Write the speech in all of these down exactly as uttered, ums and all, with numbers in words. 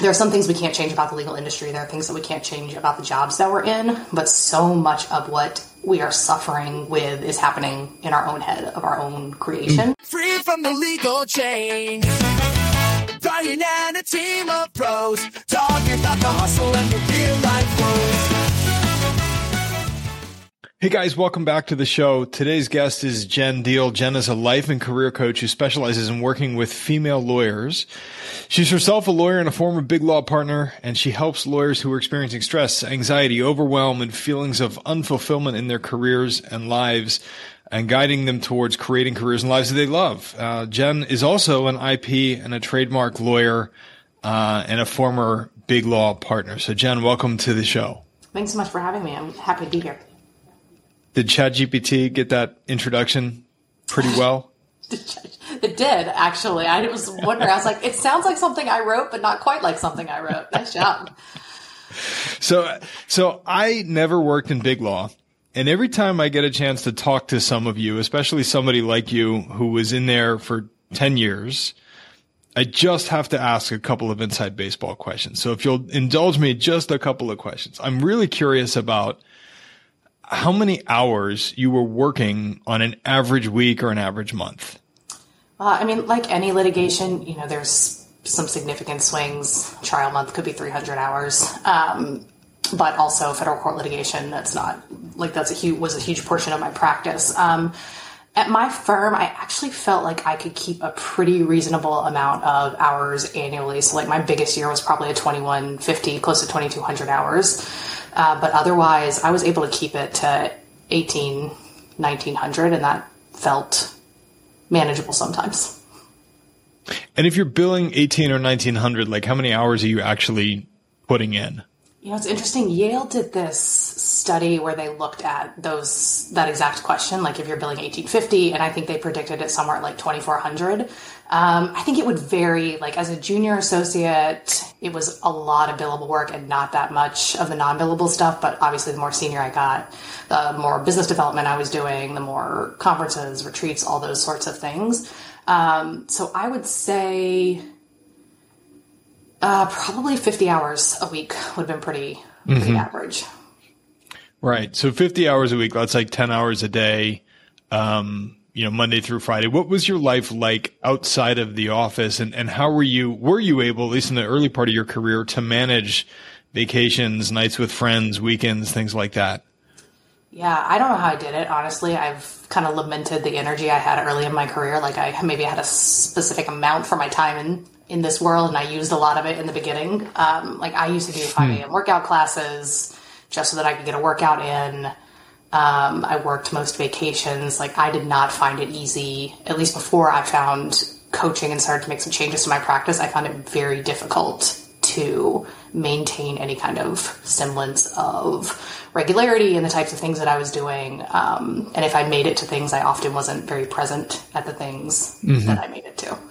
there are some things we can't change about the legal industry. There are things that we can't change about the jobs that we're in, but so much of what we are suffering with is happening in our own head, of our own creation. Free from the legal chains, Brian and a team of pros, talking about the hustle and the real life woes. Hey guys, welcome back to the show. Today's guest is Jen Deal. Jen is a life and career coach who specializes in working with female lawyers. She's herself a lawyer and a former big law partner, and she helps lawyers who are experiencing stress, anxiety, overwhelm, and feelings of unfulfillment in their careers and lives, and guiding them towards creating careers and lives that they love. Uh, Jen is also an I P and a trademark lawyer uh, and a former big law partner. So Jen, welcome to the show. Thanks so much for having me. I'm happy to be here. Did ChatGPT get that introduction pretty well? It did, actually. I was wondering. I was like, it sounds like something I wrote, but not quite like something I wrote. Nice job. So, so I never worked in big law. And every time I get a chance to talk to some of you, especially somebody like you who was in there for ten years, I just have to ask a couple of inside baseball questions. So if you'll indulge me, just a couple of questions. I'm really curious about how many hours you were working on an average week or an average month. Uh, I mean, like any litigation, you know, there's some significant swings. Trial month could be three hundred hours. Um, but also federal court litigation, that's not like that's a huge, was a huge portion of my practice. Um, at my firm, I actually felt like I could keep a pretty reasonable amount of hours annually. So like my biggest year was probably a twenty-one fifty, close to twenty-two hundred hours. Uh, but otherwise, I was able to keep it to eighteen, nineteen hundred, and that felt manageable sometimes. And if you're billing eighteen or nineteen hundred, like how many hours are you actually putting in? You know, it's interesting. Yale did this study where they looked at those, that exact question, like if you're billing eighteen fifty, and I think they predicted it somewhere at like twenty-four hundred. Um, I think it would vary. Like as a junior associate, it was a lot of billable work and not that much of the non-billable stuff. But obviously the more senior I got, the more business development I was doing, the more conferences, retreats, all those sorts of things. Um, so I would say uh, probably fifty hours a week would have been pretty, pretty mm-hmm. average. Right. So fifty hours a week, that's like ten hours a day. Um, you know, Monday through Friday. What was your life like outside of the office, and, and how were you, were you able, at least in the early part of your career, to manage vacations, nights with friends, weekends, things like that? Yeah, I don't know how I did it. Honestly, I've kind of lamented the energy I had early in my career. Like I maybe had a specific amount for my time in, in this world, and I used a lot of it in the beginning. Um, like I used to do five a.m. workout classes just so that I could get a workout in. Um, I worked most vacations. Like I did not find it easy, at least before I found coaching and started to make some changes to my practice. I found it very difficult to maintain any kind of semblance of regularity in the types of things that I was doing. Um, and if I made it to things, I often wasn't very present at the things mm-hmm. that I made it to.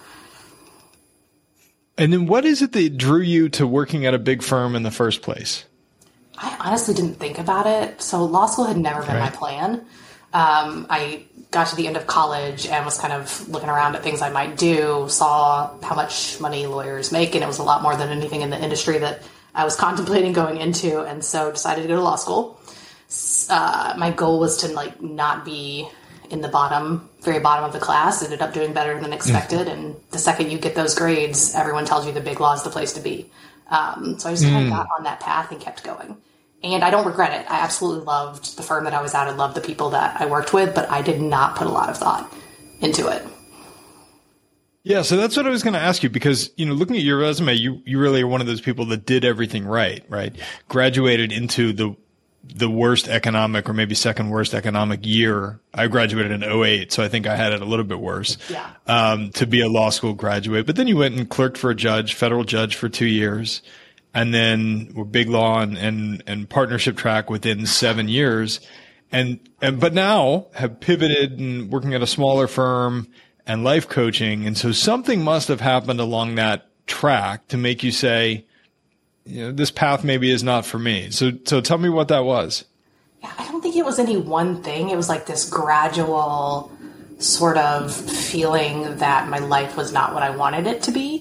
And then what is it that drew you to working at a big firm in the first place? I honestly didn't think about it. So law school had never been right. my plan. Um, I got to the end of college and was kind of looking around at things I might do, saw how much money lawyers make, and it was a lot more than anything in the industry that I was contemplating going into, and so decided to go to law school. Uh, my goal was to like not be in the bottom, very bottom of the class. Ended up doing better than expected, mm. and the second you get those grades, everyone tells you the big law is the place to be. Um, so I just kind of mm. got on that path and kept going. And I don't regret it. I absolutely loved the firm that I was at. I loved the people that I worked with, but I did not put a lot of thought into it. Yeah, so that's what I was going to ask you, because, you know, looking at your resume, you, you really are one of those people that did everything right, right? Graduated into the the worst economic, or maybe second worst economic year. I graduated in oh eight, so I think I had it a little bit worse. Yeah. Um, to be a law school graduate. But then you went and clerked for a judge, federal judge for two years. And then were big law and, and, and partnership track within seven years. And, and, but now have pivoted and working at a smaller firm and life coaching. And so something must have happened along that track to make you say, you know, this path maybe is not for me. So, so tell me what that was. Yeah, I don't think it was any one thing. It was like this gradual sort of feeling that my life was not what I wanted it to be.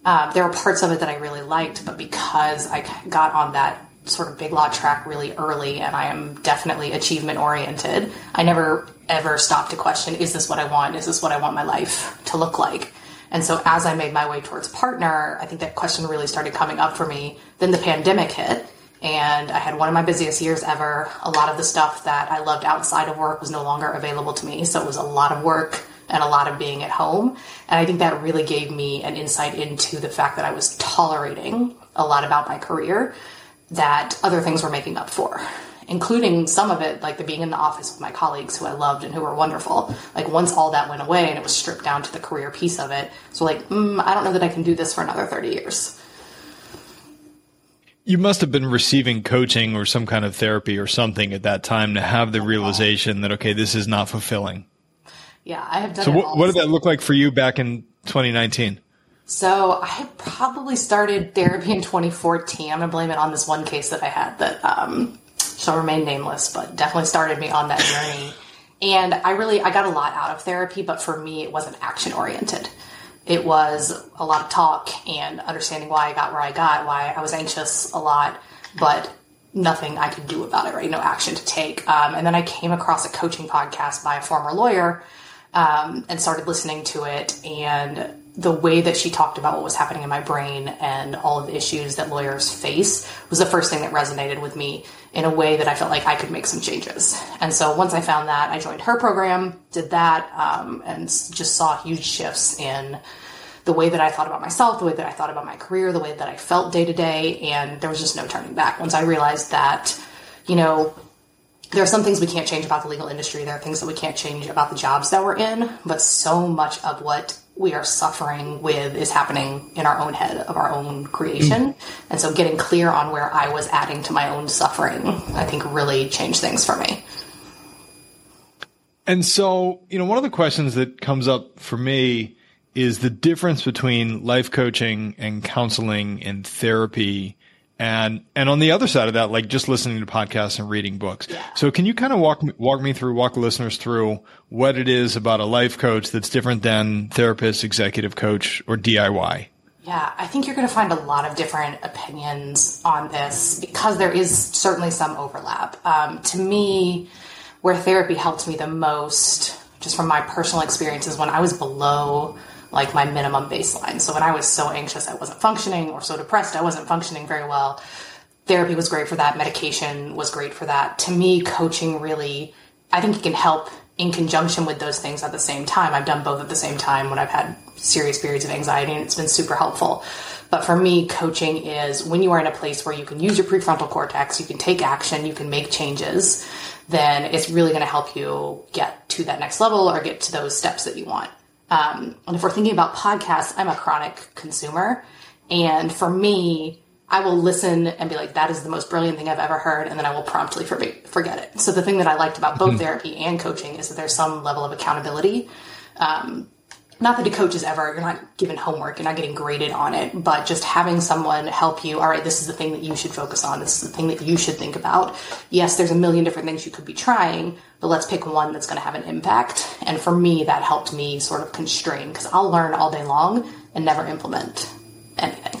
Um, there were parts of it that I really liked, but because I got on that sort of Big Law track really early, and I am definitely achievement oriented, I never ever stopped to question, is this what I want? Is this what I want my life to look like? And so as I made my way towards partner, I think that question really started coming up for me. Then the pandemic hit, and I had one of my busiest years ever. A lot of the stuff that I loved outside of work was no longer available to me. So it was a lot of work and a lot of being at home. And I think that really gave me an insight into the fact that I was tolerating a lot about my career that other things were making up for, including some of it, like the being in the office with my colleagues who I loved and who were wonderful. Like once all that went away and it was stripped down to the career piece of it, so like, mm, I don't know that I can do this for another thirty years. You must have been receiving coaching or some kind of therapy or something at that time to have the realization that, okay, this is not fulfilling. Yeah, I have done so it what, all what did that look like for you back in twenty nineteen? So I had probably started therapy in twenty fourteen. I'm going to blame it on this one case that I had that um, shall remain nameless, but definitely started me on that journey. And I really, I got a lot out of therapy, but for me, it wasn't action oriented. It was a lot of talk and understanding why I got where I got, why I was anxious a lot, but nothing I could do about it, right? No action to take. Um, and then I came across a coaching podcast by a former lawyer um, and started listening to it. And the way that she talked about what was happening in my brain and all of the issues that lawyers face was the first thing that resonated with me in a way that I felt like I could make some changes. And so once I found that, I joined her program, did that, um, and just saw huge shifts in the way that I thought about myself, the way that I thought about my career, the way that I felt day to day. And there was just no turning back. Once I realized that, you know, there are some things we can't change about the legal industry. There are things that we can't change about the jobs that we're in, but so much of what we are suffering with is happening in our own head of our own creation. Mm. And so getting clear on where I was adding to my own suffering, I think really changed things for me. And so, you know, one of the questions that comes up for me is the difference between life coaching and counseling and therapy. And, and on the other side of that, like just listening to podcasts and reading books. Yeah. So can you kind of walk, walk me through, walk the listeners through what it is about a life coach that's different than therapist, executive coach, or D I Y? Yeah, I think you're going to find a lot of different opinions on this because there is certainly some overlap. Um, to me, where therapy helped me the most, just from my personal experiences, when I was below like my minimum baseline. So when I was so anxious I wasn't functioning, or so depressed I wasn't functioning very well, therapy was great for that. Medication was great for that. To me, coaching really, I think it can help in conjunction with those things at the same time. I've done both at the same time when I've had serious periods of anxiety, and it's been super helpful. But for me, coaching is when you are in a place where you can use your prefrontal cortex, you can take action, you can make changes, then it's really going to help you get to that next level or get to those steps that you want. Um, and if we're thinking about podcasts, I'm a chronic consumer. And for me, I will listen and be like, that is the most brilliant thing I've ever heard. And then I will promptly forget it. So the thing that I liked about both mm-hmm. therapy and coaching is that there's some level of accountability. Um, not that a coach is ever, you're not given homework, you're not getting graded on it, but just having someone help you, all right, this is the thing that you should focus on. This is the thing that you should think about. Yes, there's a million different things you could be trying, but let's pick one that's going to have an impact. And for me, that helped me sort of constrain, because I'll learn all day long and never implement anything.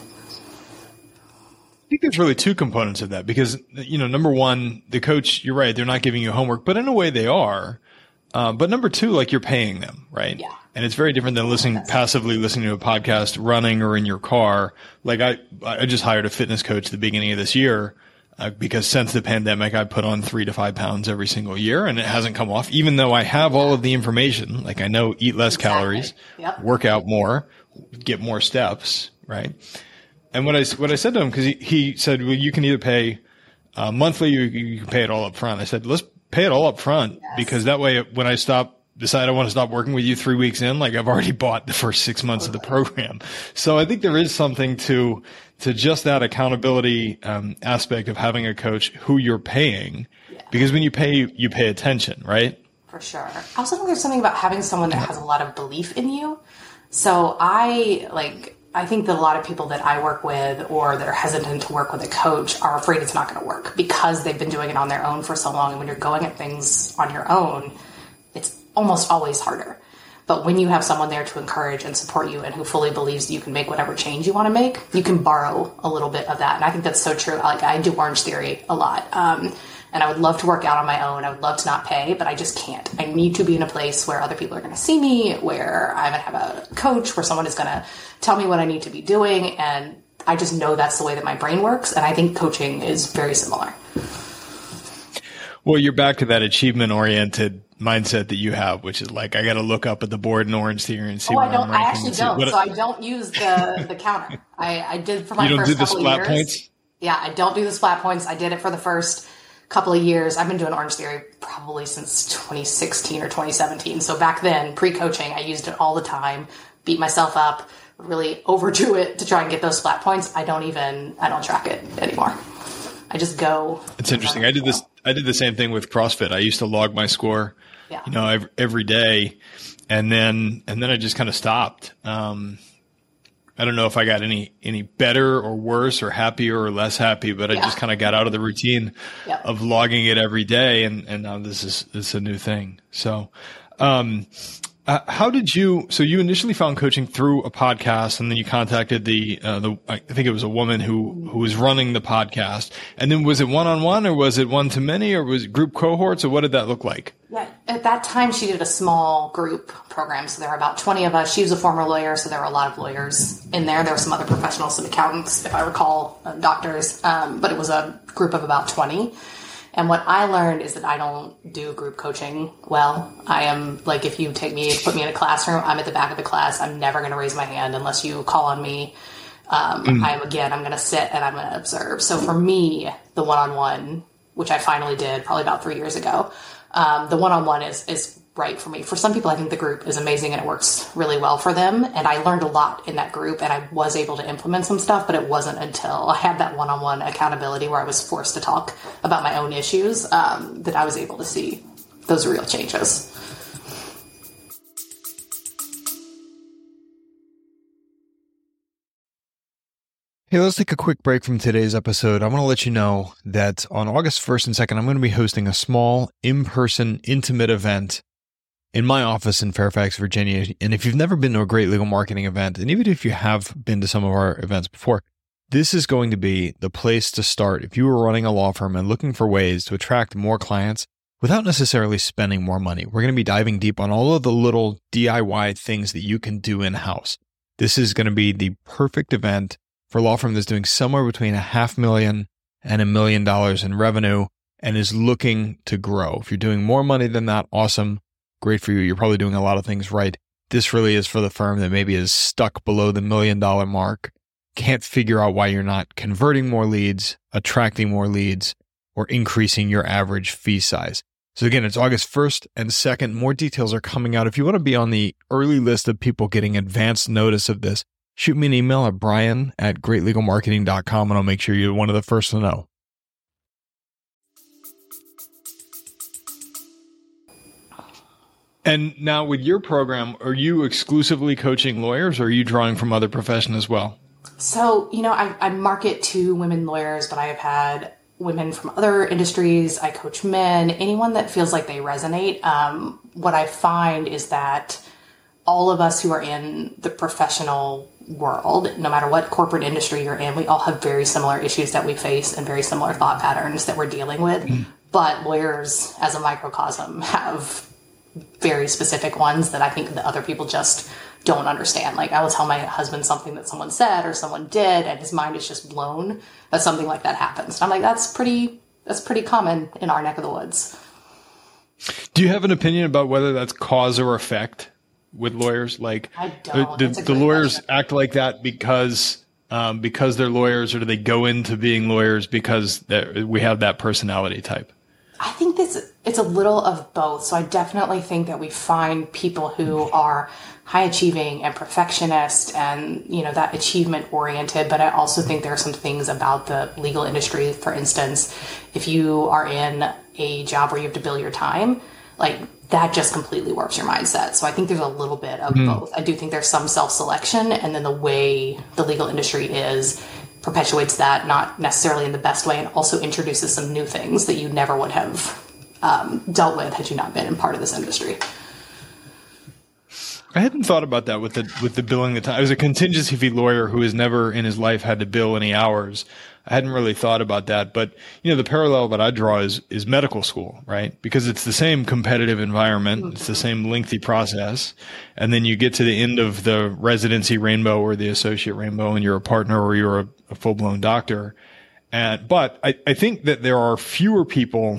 I think there's really two components of that because, you know, number one, the coach, you're right, they're not giving you homework, but in a way they are. Uh, but number two, like you're paying them, right? Yeah. And it's very different than listening, passively listening to a podcast, running or in your car. Like I, I just hired a fitness coach at the beginning of this year, uh, because since the pandemic, I put on three to five pounds every single year and it hasn't come off, even though I have all of the information. Like I know, eat less exactly. calories, yep. work out more, get more steps, right? And what I, what I said to him, cause he, he said, well, you can either pay, uh, monthly or you can pay it all up front. I said, let's pay it all up front yes. because that way when I stop, decide I want to stop working with you three weeks in, like I've already bought the first six months totally. Of the program. So I think there is something to, to just that accountability, um, aspect of having a coach who you're paying yeah. because when you pay, you pay attention, right? For sure. I also think there's something about having someone that has a lot of belief in you. So I like, I think that a lot of people that I work with or that are hesitant to work with a coach are afraid it's not going to work because they've been doing it on their own for so long. And when you're going at things on your own, it's almost always harder. But when you have someone there to encourage and support you and who fully believes that you can make whatever change you want to make, you can borrow a little bit of that. And I think that's so true. Like, I do Orange Theory a lot. Um, and I would love to work out on my own. I would love to not pay, but I just can't. I need to be in a place where other people are going to see me, where I'm going to have a coach, where someone is going to tell me what I need to be doing. And I just know that's the way that my brain works. And I think coaching is very similar. Well, you're back to that achievement-oriented mindset that you have, which is like, I got to look up at the board in Orange Theory and see oh, where I don't, I'm ranking. I actually don't. What, so I don't use the, the counter. I, I did for my you don't first do the couple splat of years. Points? Yeah, I don't do the splat points. I did it for the first couple of years. I've been doing Orange Theory probably since twenty sixteen or twenty seventeen. So back then, pre-coaching, I used it all the time, beat myself up, really overdo it to try and get those splat points. I don't even, I don't track it anymore. I just go. It's interesting. I did this. I did the same thing with CrossFit. I used to log my score, yeah. you know, every, every day, and then and then I just kind of stopped. Um, I don't know if I got any any better or worse or happier or less happy, but I yeah. just kind of got out of the routine yeah. of logging it every day, and and now this is this is a new thing. So. Um, Uh, how did you, so you initially found coaching through a podcast, and then you contacted the, uh, the, I think it was a woman who, who was running the podcast. And then was it one-on-one, or was it one to many, or was it group cohorts, or what did that look like? Yeah, at that time she did a small group program. So there were about twenty of us. She was a former lawyer, so there were a lot of lawyers in there. There were some other professionals, some accountants, if I recall, uh, doctors. Um, but it was a group of about twenty. And what I learned is that I don't do group coaching well. I am, like, if you take me, put me in a classroom, I'm at the back of the class. I'm never going to raise my hand unless you call on me. Um, mm. I'm, again, I'm going to sit and I'm going to observe. So for me, the one-on-one, which I finally did probably about three years ago, um, the one-on-one is, is right for me. For some people, I think the group is amazing and it works really well for them. And I learned a lot in that group, and I was able to implement some stuff, but it wasn't until I had that one-on-one accountability where I was forced to talk about my own issues um, that I was able to see those real changes. Hey, let's take a quick break from today's episode. I want to let you know that on August first and second, I'm going to be hosting a small, in-person, intimate event in my office in Fairfax, Virginia. And if you've never been to a Great Legal Marketing event, and even if you have been to some of our events before, this is going to be the place to start if you were running a law firm and looking for ways to attract more clients without necessarily spending more money. We're going to be diving deep on all of the little D I Y things that you can do in-house. This is going to be the perfect event for a law firm that's doing somewhere between a half million and a million dollars in revenue and is looking to grow. If you're doing more money than that, awesome. Great for you. You're probably doing a lot of things right. This really is for the firm that maybe is stuck below the million dollar mark, can't figure out why you're not converting more leads, attracting more leads, or increasing your average fee size. So again, it's August first and second. More details are coming out. If you want to be on the early list of people getting advance notice of this, shoot me an email at brian at great legal marketing dot com, and I'll make sure you're one of the first to know. And now with your program, are you exclusively coaching lawyers, or are you drawing from other professions as well? So, you know, I, I market to women lawyers, but I have had women from other industries. I coach men, anyone that feels like they resonate. Um, what I find is that all of us who are in the professional world, no matter what corporate industry you're in, we all have very similar issues that we face and very similar thought patterns that we're dealing with. Mm. But lawyers, as a microcosm, have very specific ones that I think that other people just don't understand. Like, I will tell my husband something that someone said or someone did, and his mind is just blown that something like that happens. And I'm like, that's pretty, that's pretty common in our neck of the woods. Do you have an opinion about whether that's cause or effect with lawyers? Like, I don't. Do, the lawyers question. act like that because um, because they're lawyers, or do they go into being lawyers because we have that personality type? I think this it's a little of both. So I definitely think that we find people who are high achieving and perfectionist and, you know, that achievement oriented. But I also think there are some things about the legal industry. For instance, if you are in a job where you have to bill your time, like, that just completely warps your mindset. So I think there's a little bit of mm. both. I do think there's some self-selection, and then the way the legal industry is perpetuates that, not necessarily in the best way, and also introduces some new things that you never would have um, dealt with had you not been in part of this industry. I hadn't thought about that with the with the billing the time. I was a contingency fee lawyer who has never in his life had to bill any hours. I hadn't really thought about that, but you know, the parallel that I draw is is medical school, right? Because it's the same competitive environment, it's the same lengthy process, and then you get to the end of the residency rainbow or the associate rainbow, and you're a partner or you're a, a full blown doctor. And but I, I think that there are fewer people,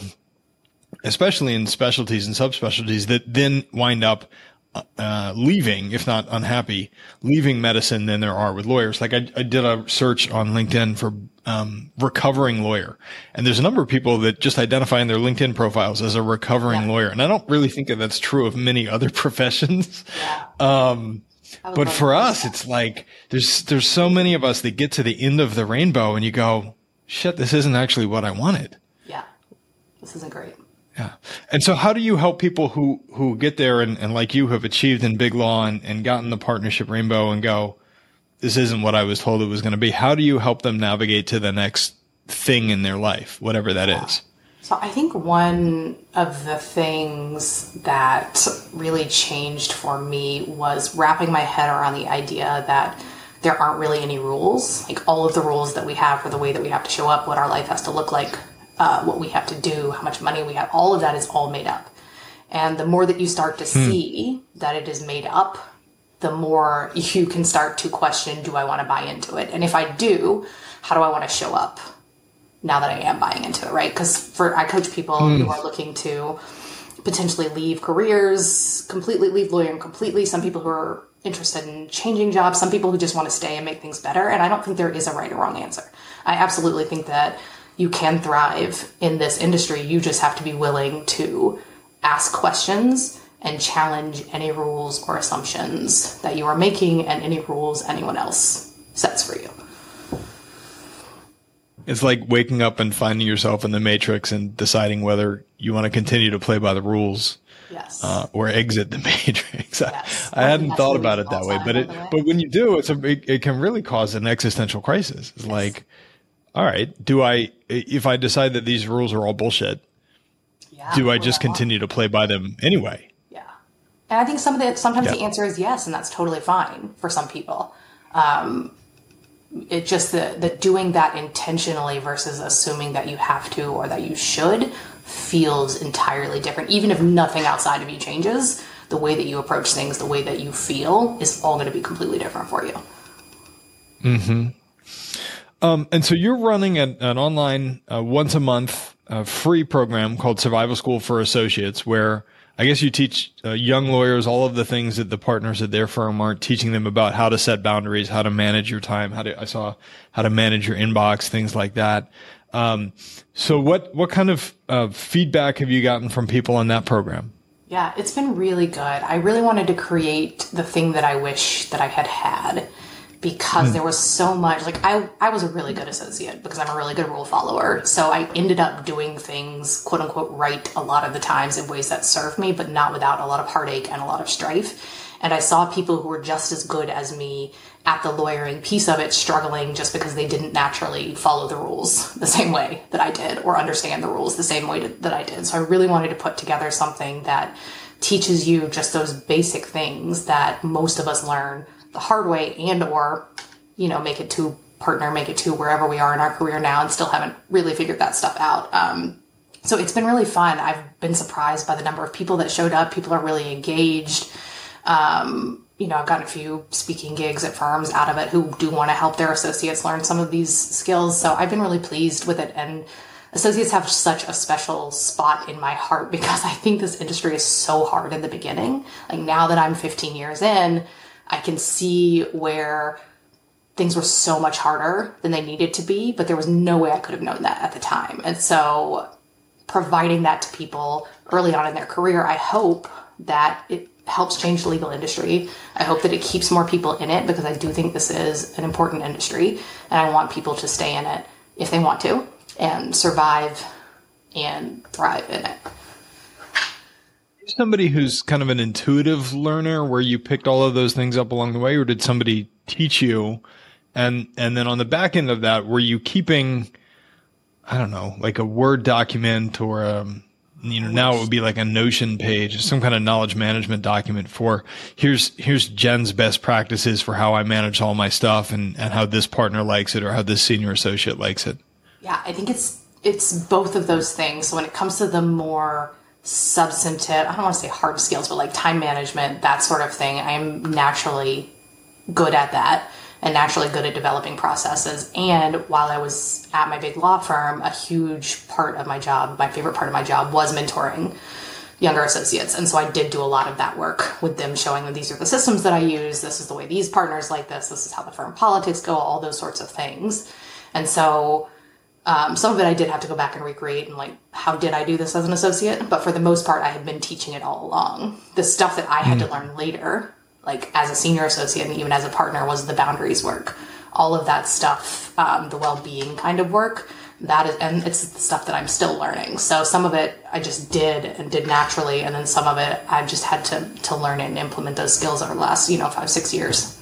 especially in specialties and subspecialties, that then wind up Uh, leaving, if not unhappy, leaving medicine than there are with lawyers. Like I, I did a search on LinkedIn for um, recovering lawyer, and there's a number of people that just identify in their LinkedIn profiles as a recovering yeah. lawyer, and I don't really think that that's true of many other professions. Yeah. Um, but for us, that. it's like there's there's so many of us that get to the end of the rainbow, and you go, "Shit, this isn't actually what I wanted." Yeah, this isn't great. Yeah. And so how do you help people who, who get there and, and like you have achieved in big law and, and gotten the partnership rainbow and go, this isn't what I was told it was going to be? How do you help them navigate to the next thing in their life, whatever that yeah. is? So I think one of the things that really changed for me was wrapping my head around the idea that there aren't really any rules. Like all of the rules that we have for the way that we have to show up, what our life has to look like, Uh, what we have to do, how much money we have, all of that is all made up. And the more that you start to hmm. see that it is made up, the more you can start to question, do I want to buy into it? And if I do, how do I want to show up now that I am buying into it, right? Because for I coach people hmm. who are looking to potentially leave careers, completely leave lawyering completely, some people who are interested in changing jobs, some people who just want to stay and make things better. And I don't think there is a right or wrong answer. I absolutely think that you can thrive in this industry. You just have to be willing to ask questions and challenge any rules or assumptions that you are making and any rules anyone else sets for you. It's like waking up and finding yourself in the matrix and deciding whether you want to continue to play by the rules. Yes. Uh, or exit the matrix. Yes. I, I hadn't thought about it that way, but it, but when you do, it's a, it, it can really cause an existential crisis. It's yes. like, all right, do I, if I decide that these rules are all bullshit, yeah, do I just continue to play by them anyway? Yeah. And I think some of the, sometimes yeah. the answer is yes, and that's totally fine for some people. Um, it just the, the doing that intentionally versus assuming that you have to or that you should feels entirely different. Even if nothing outside of you changes, the way that you approach things, the way that you feel is all going to be completely different for you. Mm-hmm. Um, and so you're running an, an online uh, once a month uh, free program called Survival School for Associates, where I guess you teach uh, young lawyers all of the things that the partners at their firm aren't teaching them about how to set boundaries, how to manage your time, how to, I saw how to manage your inbox, things like that. Um, so what, what kind of uh, feedback have you gotten from people on that program? Yeah, it's been really good. I really wanted to create the thing that I wish that I had had. Because there was so much, like I, I was a really good associate because I'm a really good rule follower. So I ended up doing things, quote unquote, right a lot of the times in ways that served me, but not without a lot of heartache and a lot of strife. And I saw people who were just as good as me at the lawyering piece of it struggling just because they didn't naturally follow the rules the same way that I did or understand the rules the same way that I did. So I really wanted to put together something that teaches you just those basic things that most of us learn the hard way and or, you know, make it to partner, make it to wherever we are in our career now and still haven't really figured that stuff out. Um, so it's been really fun. I've been surprised by the number of people that showed up. People are really engaged. Um, you know, I've gotten a few speaking gigs at firms out of it who do want to help their associates learn some of these skills. So I've been really pleased with it. And associates have such a special spot in my heart because I think this industry is so hard in the beginning. Like now that I'm fifteen years in, I can see where things were so much harder than they needed to be, but there was no way I could have known that at the time. And so providing that to people early on in their career, I hope that it helps change the legal industry. I hope that it keeps more people in it because I do think this is an important industry and I want people to stay in it if they want to and survive and thrive in it. Somebody who's kind of an intuitive learner where you picked all of those things up along the way, or did somebody teach you? And, and then on the back end of that, were you keeping, I don't know, like a Word document or a you know, now it would be like a Notion page, some kind of knowledge management document for here's, here's Jen's best practices for how I manage all my stuff and, and how this partner likes it or how this senior associate likes it. Yeah, I think it's, it's both of those things. So when it comes to the more substantive, I don't want to say hard skills, but like time management, that sort of thing, I'm naturally good at that. And naturally good at developing processes. And while I was at my big law firm, a huge part of my job, my favorite part of my job, was mentoring younger associates. And so I did do a lot of that work with them, showing them these are the systems that I use. This is the way these partners like this. This is how the firm politics go, all those sorts of things. And so um, some of it I did have to go back and recreate and like, how did I do this as an associate? But for the most part, I had been teaching it all along. The stuff that I had mm. to learn later, like as a senior associate and even as a partner, was the boundaries work. All of that stuff, um, the well-being kind of work, that is, and it's the stuff that I'm still learning. So some of it I just did and did naturally, and then some of it I've just had to to learn and implement those skills over the last, you know, five, six years.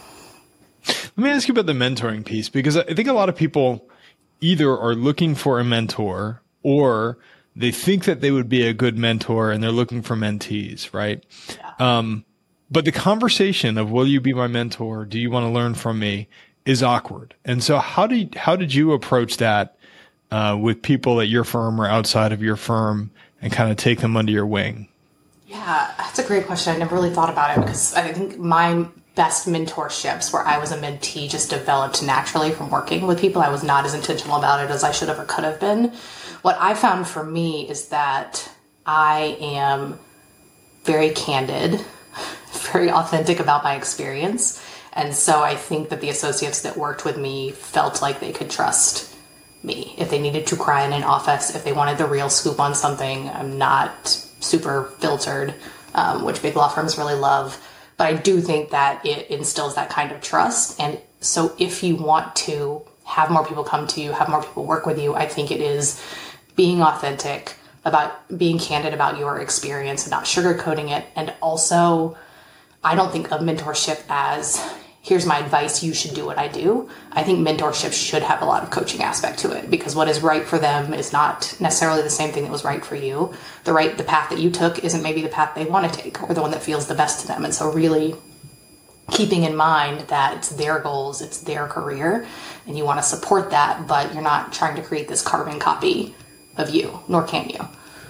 Let me ask you about the mentoring piece, because I think a lot of people either are looking for a mentor or they think that they would be a good mentor and they're looking for mentees, right? Yeah. Um, But the conversation of, will you be my mentor? Do you want to learn from me? Is awkward. And so how did, how did you approach that, uh, with people at your firm or outside of your firm and kind of take them under your wing? Yeah, that's a great question. I never really thought about it because I think my best mentorships where I was a mentee just developed naturally from working with people. I was not as intentional about it as I should have or could have been. What I found for me is that I am very candid, very authentic about my experience. And so I think that the associates that worked with me felt like they could trust me. If they needed to cry in an office, if they wanted the real scoop on something, I'm not super filtered, um, which big law firms really love. But I do think that it instills that kind of trust. And so if you want to have more people come to you, have more people work with you, I think it is being authentic, about being candid about your experience and not sugarcoating it. And also, I don't think of mentorship as, here's my advice, you should do what I do. I think mentorship should have a lot of coaching aspect to it, because what is right for them is not necessarily the same thing that was right for you. The right, the path that you took isn't maybe the path they want to take or the one that feels the best to them. And so really keeping in mind that it's their goals, it's their career, and you want to support that, but you're not trying to create this carbon copy of you, nor can you.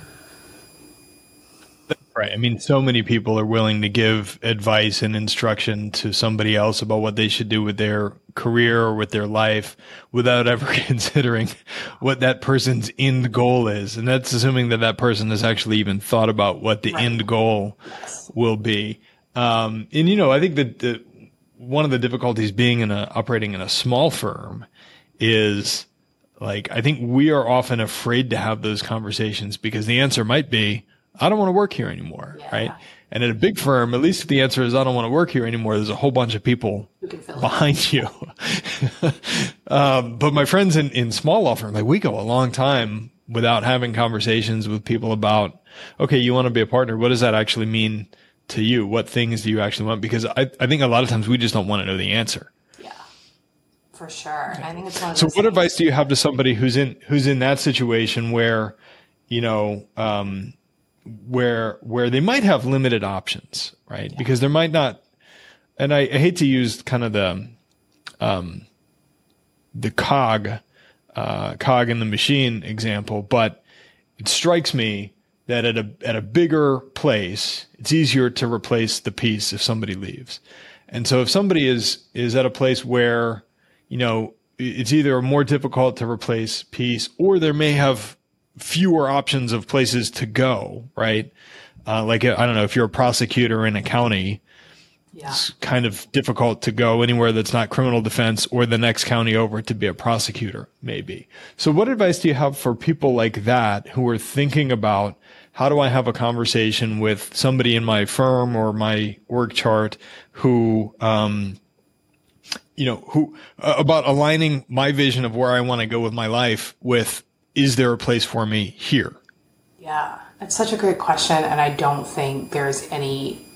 Right. I mean, so many people are willing to give advice and instruction to somebody else about what they should do with their career or with their life without ever considering what that person's end goal is. And that's assuming that that person has actually even thought about what the right. end goal yes. will be. Um, and, you know, I think that the, one of the difficulties being in a, operating in a small firm is, like, I think we are often afraid to have those conversations because the answer might be, I don't want to work here anymore, yeah. right? And at a big firm, at least if the answer is I don't want to work here anymore, there's a whole bunch of people behind you. um, but my friends in, in small law firms, like, we go a long time without having conversations with people about, okay, you want to be a partner. What does that actually mean to you? What things do you actually want? Because I, I think a lot of times we just don't want to know the answer. For sure. I think it's one of So those what things. advice do you have to somebody who's in, who's in that situation where, you know, um, where, where they might have limited options, right? Yeah. Because there might not, and I, I hate to use kind of the, um, the cog, uh, cog in the machine example, but it strikes me that at a, at a bigger place, it's easier to replace the piece if somebody leaves. And so if somebody is, is at a place where, you know, it's either more difficult to replace piece or there may have fewer options of places to go, right? Uh, like, I don't know, if you're a prosecutor in a county, yeah. it's kind of difficult to go anywhere that's not criminal defense or the next county over to be a prosecutor, maybe. So what advice do you have for people like that who are thinking about, how do I have a conversation with somebody in my firm or my org chart who, um, you know, who, uh, about aligning my vision of where I want to go with my life with, is there a place for me here? Yeah, it's such a great question. And I don't think there's any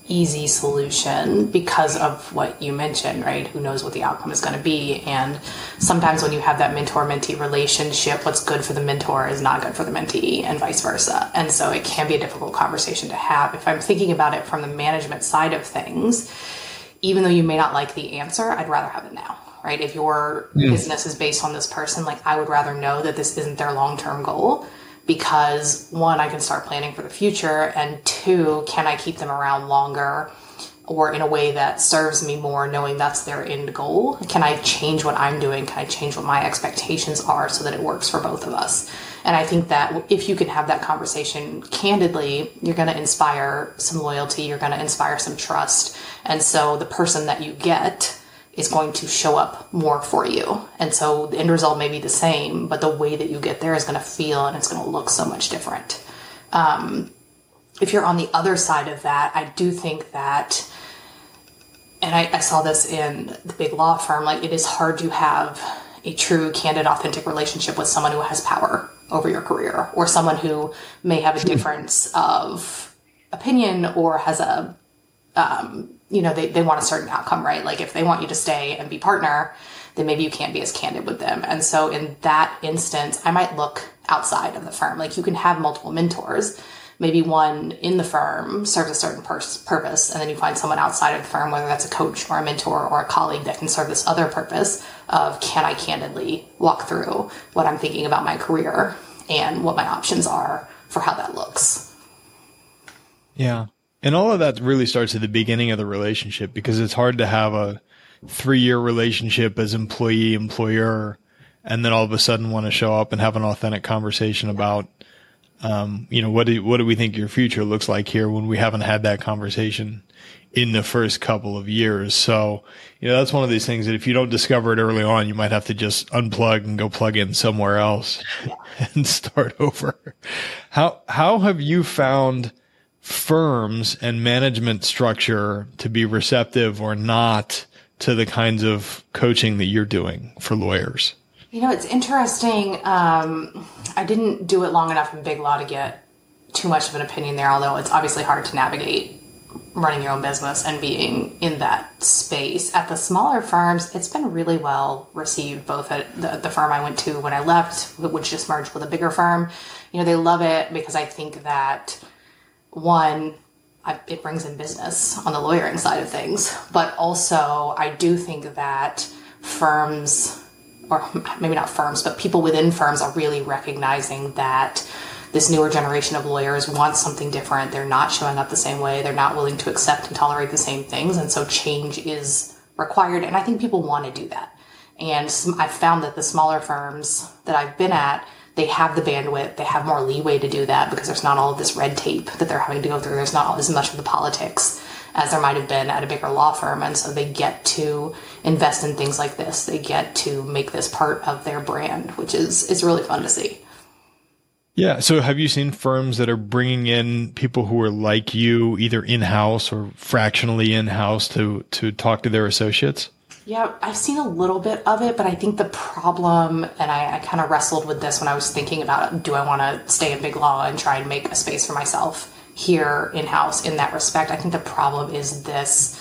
easy solution because of what you mentioned, right? Who knows what the outcome is going to be? And sometimes when you have that mentor-mentee relationship, what's good for the mentor is not good for the mentee and vice versa. And so it can be a difficult conversation to have. If I'm thinking about it from the management side of things, even though you may not like the answer, I'd rather have it now, right? If your mm. business is based on this person, like I would rather know that this isn't their long-term goal. Because one, I can start planning for the future, and two, can I keep them around longer or in a way that serves me more, knowing that's their end goal? Can I change what I'm doing? Can I change what my expectations are so that it works for both of us? And I think that if you can have that conversation candidly, you're going to inspire some loyalty, you're going to inspire some trust. And so the person that you get is going to show up more for you. And so the end result may be the same, but the way that you get there is going to feel and it's going to look so much different. Um, if you're on the other side of that, I do think that, and I, I saw this in the big law firm, like it is hard to have a true, candid, authentic relationship with someone who has power over your career, or someone who may have a difference of opinion or has a, um, you know, they, they want a certain outcome, right? Like if they want you to stay and be partner, then maybe you can't be as candid with them. And so in that instance, I might look outside of the firm. Like you can have multiple mentors. Maybe one in the firm serves a certain pur- purpose, and then you find someone outside of the firm, whether that's a coach or a mentor or a colleague, that can serve this other purpose of, can I candidly walk through what I'm thinking about my career and what my options are for how that looks? Yeah. And all of that really starts at the beginning of the relationship, because it's hard to have a three-year relationship as employee, employer, and then all of a sudden want to show up and have an authentic conversation about, um, you know, what do, what do we think your future looks like here, when we haven't had that conversation in the first couple of years. So, you know, that's one of these things that if you don't discover it early on, you might have to just unplug and go plug in somewhere else and start over. How, how have you found firms and management structure to be receptive or not to the kinds of coaching that you're doing for lawyers? You know, it's interesting. Um, I didn't do it long enough in big law to get too much of an opinion there, although it's obviously hard to navigate running your own business and being in that space. At the smaller firms, it's been really well received, both at the, the firm I went to when I left, which just merged with a bigger firm. You know, they love it because I think that one, I, it brings in business on the lawyering side of things, but also I do think that firms, or maybe not firms, but people within firms are really recognizing that this newer generation of lawyers wants something different. They're not showing up the same way. They're not willing to accept and tolerate the same things. And so change is required. And I think people want to do that. And I've found that the smaller firms that I've been at, they have the bandwidth, they have more leeway to do that because there's not all of this red tape that they're having to go through. There's not as much of the politics as there might have been at a bigger law firm. And so they get to invest in things like this. They get to make this part of their brand, which is, is really fun to see. Yeah. So have you seen firms that are bringing in people who are like you, either in-house or fractionally in-house, to, to talk to their associates? Yeah, I've seen a little bit of it, but I think the problem, and I, I kind of wrestled with this when I was thinking about it, do I want to stay in big law and try and make a space for myself here in-house in that respect? I think the problem is this,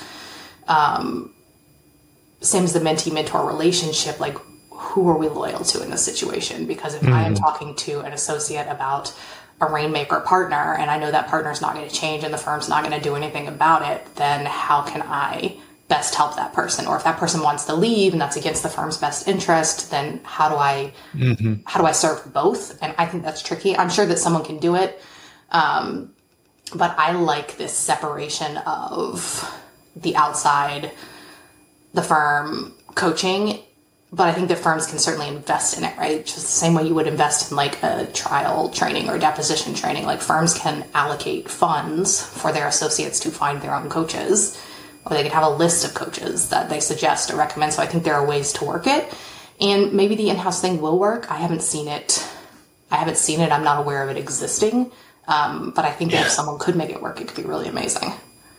um, same as the mentee-mentor relationship, like, who are we loyal to in this situation? Because if mm-hmm. I am talking to an associate about a rainmaker partner, and I know that partner is not going to change and the firm's not going to do anything about it, then how can I best help that person? Or if that person wants to leave and that's against the firm's best interest, then how do I mm-hmm. how do I serve both? And I think that's tricky. I'm sure that someone can do it, um, but I like this separation of the outside, the firm coaching. But I think that firms can certainly invest in it, right? Just the same way you would invest in like a trial training or deposition training. Like firms can allocate funds for their associates to find their own coaches, or they can have a list of coaches that they suggest or recommend. So I think there are ways to work it. And maybe the in-house thing will work. I haven't seen it. I haven't seen it. I'm not aware of it existing. Um, but I think yeah. that if someone could make it work, it could be really amazing.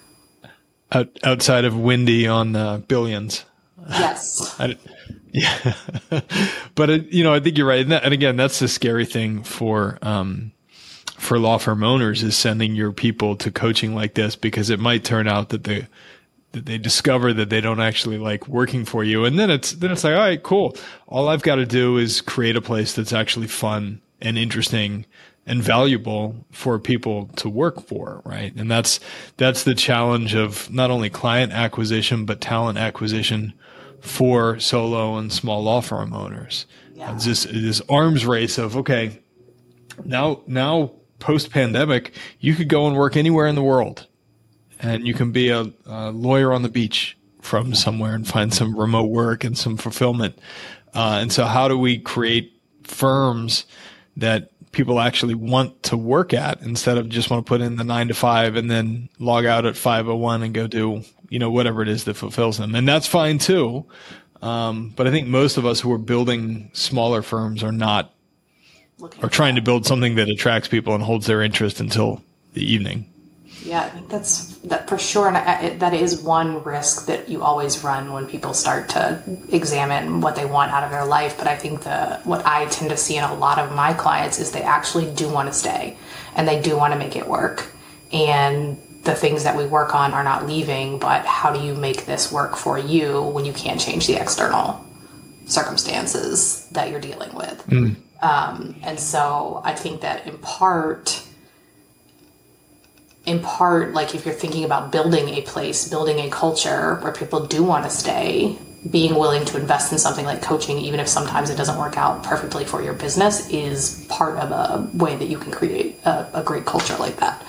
Out, outside of Wendy on uh, Billions. Yes. I, yeah. But, it, you know, I think you're right. And, that, and again, that's the scary thing for, um, for law firm owners is sending your people to coaching like this, because it might turn out that they that they discover that they don't actually like working for you. And then it's then it's like, all right, cool. All I've got to do is create a place that's actually fun and interesting and valuable for people to work for, right? And that's that's the challenge of not only client acquisition, but talent acquisition for solo and small law firm owners. Yeah. It's this, this arms race of, okay, now now post-pandemic, you could go and work anywhere in the world, and you can be a, a lawyer on the beach from somewhere and find some remote work and some fulfillment. Uh, and so how do we create firms that people actually want to work at, instead of just want to put in the nine to five and then log out at five oh one and go do, you know, whatever it is that fulfills them. And that's fine too. Um, but I think most of us who are building smaller firms are not, are trying to build something that attracts people and holds their interest until the evening. Yeah, I think that's that for sure. And I, it, that is one risk that you always run when people start to examine what they want out of their life. But I think the what I tend to see in a lot of my clients is they actually do want to stay, and they do want to make it work. And the things that we work on are not leaving, but how do you make this work for you when you can't change the external circumstances that you're dealing with? Mm. Um, and so I think that in part, in part, like if you're thinking about building a place, building a culture where people do want to stay, being willing to invest in something like coaching, even if sometimes it doesn't work out perfectly for your business, is part of a way that you can create a, a great culture like that.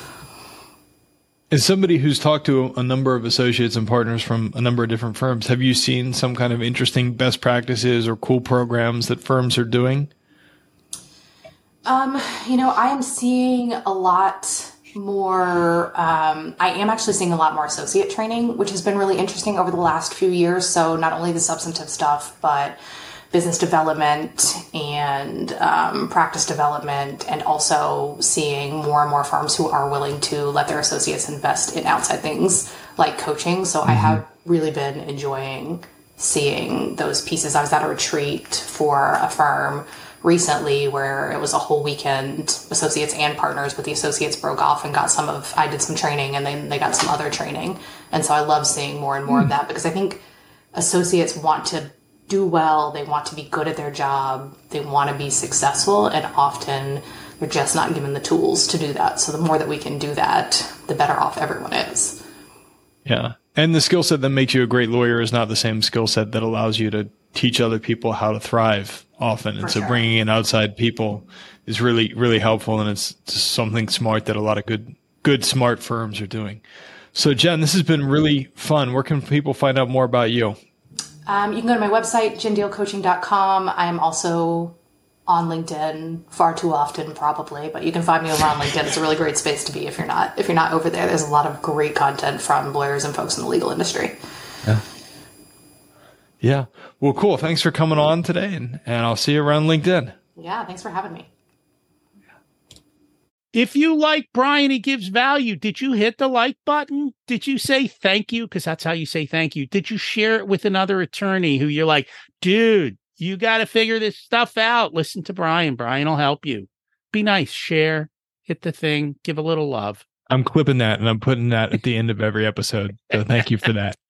As somebody who's talked to a number of associates and partners from a number of different firms, have you seen some kind of interesting best practices or cool programs that firms are doing? Um, you know, I am seeing a lot more, um, I am actually seeing a lot more associate training, which has been really interesting over the last few years. So not only the substantive stuff, but business development and um, practice development, and also seeing more and more firms who are willing to let their associates invest in outside things like coaching. So mm-hmm. I have really been enjoying seeing those pieces. I was at a retreat for a firm recently where it was a whole weekend, associates and partners, but the associates broke off and got some of, I did some training and then they got some other training. And so I love seeing more and more mm. of that, because I think associates want to do well. They want to be good at their job. They want to be successful, and often they're just not given the tools to do that. So the more that we can do that, the better off everyone is. Yeah. And the skill set that makes you a great lawyer is not the same skill set that allows you to teach other people how to thrive often. And For so sure. bringing in outside people is really, really helpful. And it's just something smart that a lot of good, good, smart firms are doing. So Jen, this has been really fun. Where can people find out more about you? Um, you can go to my website, jen deal coaching dot com. I'm also on LinkedIn far too often, probably, but you can find me over on LinkedIn. It's a really great space to be if you're not, if you're not over there. There's a lot of great content from lawyers and folks in the legal industry. Yeah. Yeah. Well, cool. Thanks for coming on today, and, and I'll see you around LinkedIn. Yeah. Thanks for having me. If you like Brian, he gives value. Did you hit the like button? Did you say thank you? Because that's how you say thank you. Did you share it with another attorney who you're like, dude, you got to figure this stuff out. Listen to Brian. Brian will help you. Be nice. Share. Hit the thing. Give a little love. I'm clipping that, and I'm putting that at the end of every episode. So thank you for that.